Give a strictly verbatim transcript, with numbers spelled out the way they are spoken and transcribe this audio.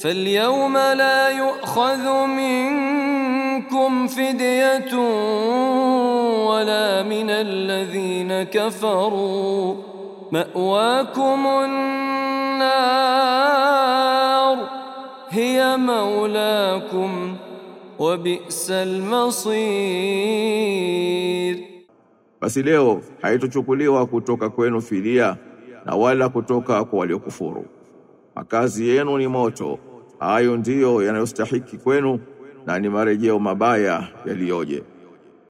فاليوم لا يؤخذ منكم فدية ولا من الذين كفروا مأواكم النار هي مولاكم وبئس المصير. Basi leo haitochukuliwa kutoka kwenu fidia na wala kutoka kwa waliokufuru. Makazi yenu ni moto, hayo ndiyo yanayostahiki kwenu na ni marejeo mabaya yaliyoje.